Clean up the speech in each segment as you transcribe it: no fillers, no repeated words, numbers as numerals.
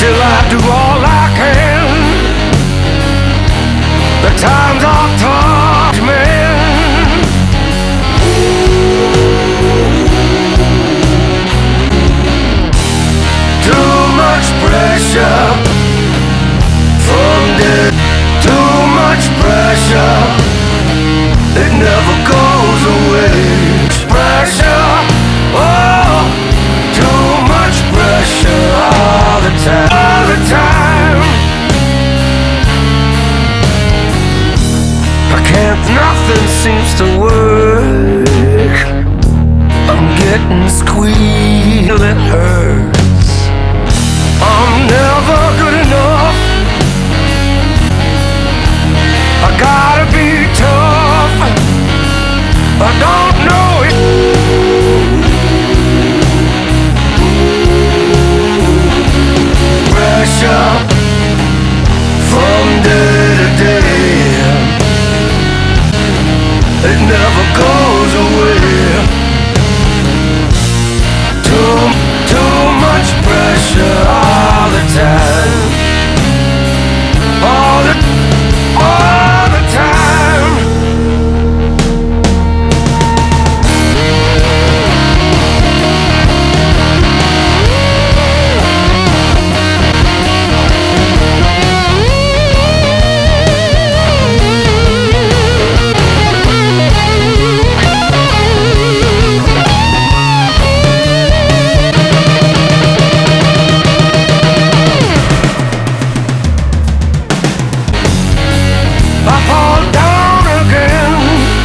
Still I do all I can. The times are tough, man. Too much pressure from the. Too much pressure, it never goes away. Pressure, oh, too much pressure all the time, all the time. I can't, nothing seems to work. I'm getting squeezed, it hurts. I'm never good enough. I gotta be tough. I don't know it. Pressure from day to day, it never goes away. Too much pressure all the time. All the time. I fall down again.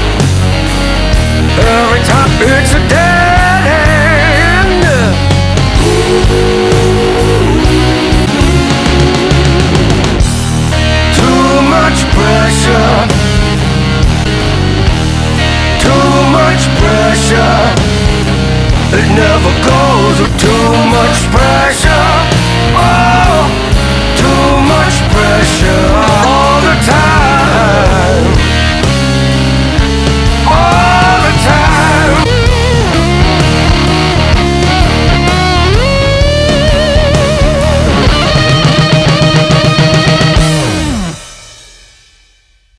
Every time it's a dead end. Too much pressure. Too much pressure. It never goes. Too much pressure.